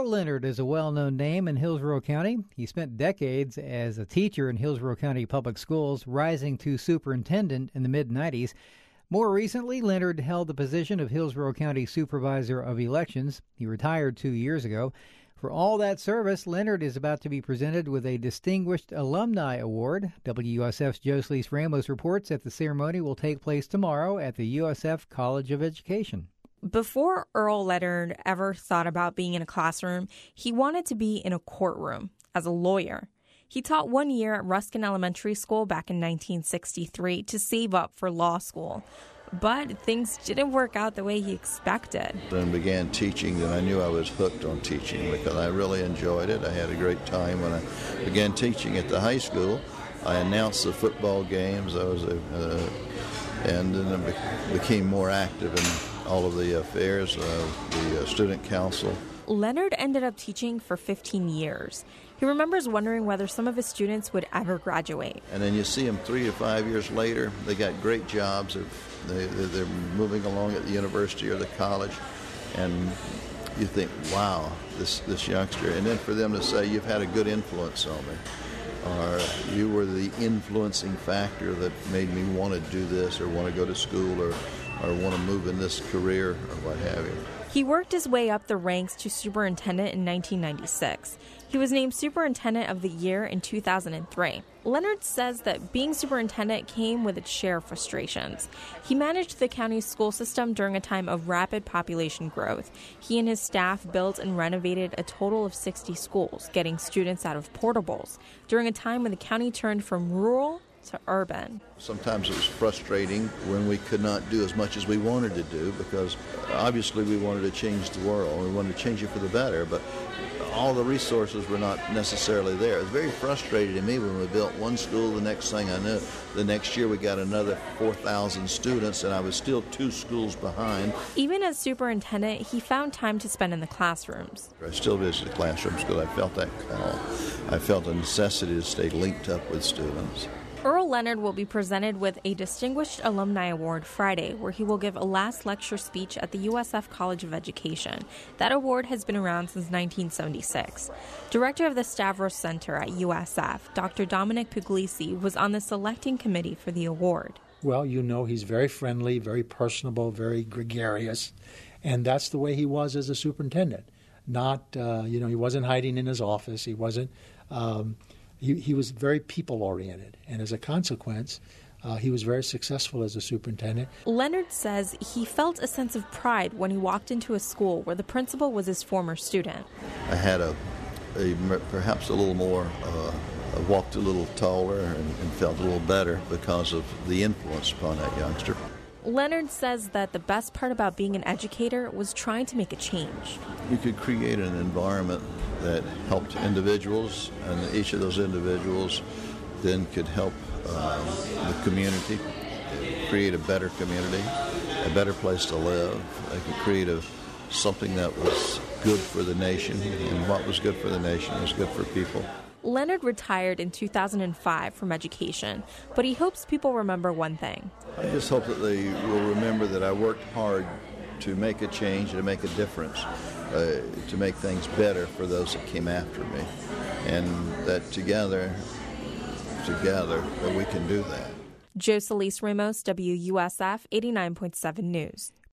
Earl Leonard is a well-known name in Hillsborough County. He spent decades as a teacher in Hillsborough County Public Schools, rising to superintendent in the mid-90s. More recently, Leonard held the position of Hillsborough County Supervisor of Elections. He retired 2 years ago. For all that service, Leonard is about to be presented with a Distinguished Alumni Award. WUSF's Jocelyn Ramos reports that the ceremony will take place tomorrow at the USF College of Education. Before Earl Leonard ever thought about being in a classroom, he wanted to be in a courtroom as a lawyer. He taught 1 year at Ruskin Elementary School back in 1963 to save up for law school. But things didn't work out the way he expected. Then began teaching, and I knew I was hooked on teaching because I really enjoyed it. I had a great time when I began teaching at the high school. I announced the football games. And then I became more active in all of the affairs of the student council. Leonard ended up teaching for 15 years. He remembers wondering whether some of his students would ever graduate. And then you see them 3 to 5 years later. They got great jobs. They're moving along at the university or the college. And you think, wow, this youngster. And then for them to say, you've had a good influence on me. Or you were the influencing factor that made me want to do this or want to go to school or want to move in this career or what have you. He worked his way up the ranks to superintendent in 1996. He was named Superintendent of the Year in 2003. Leonard says that being superintendent came with its share of frustrations. He managed the county's school system during a time of rapid population growth. He and his staff built and renovated a total of 60 schools, getting students out of portables, during a time when the county turned from rural to urban. Sometimes it was frustrating when we could not do as much as we wanted to do because obviously we wanted to change the world. We wanted to change it for the better, but all the resources were not necessarily there. It was very frustrating to me when we built one school. The next thing I knew, the next year we got another 4,000 students, and I was still 2 schools behind. Even as superintendent, he found time to spend in the classrooms. I still visit the classrooms because I felt that call. I felt a necessity to stay linked up with students. Earl Leonard will be presented with a Distinguished Alumni Award Friday, where he will give a last lecture speech at the USF College of Education. That award has been around since 1976. Director of the Stavros Center at USF, Dr. Dominic Puglisi, was on the selecting committee for the award. Well, you know, he's very friendly, very personable, very gregarious, and that's the way he was as a superintendent. Not, he wasn't hiding in his office. He wasn't... He was very people-oriented, and as a consequence, he was very successful as a superintendent. Leonard says he felt a sense of pride when he walked into a school where the principal was his former student. I had perhaps a little more, I walked a little taller and felt a little better because of the influence upon that youngster. Leonard says that the best part about being an educator was trying to make a change. You could create an environment that helped individuals, and each of those individuals then could help the community, create a better community, a better place to live. They could create something that was good for the nation, and what was good for the nation was good for people. Leonard retired in 2005 from education, but he hopes people remember one thing. I just hope that they will remember that I worked hard to make a change, to make a difference, to make things better for those that came after me, and that together, that we can do that. Jocelyn Ramos, WUSF 89.7 News.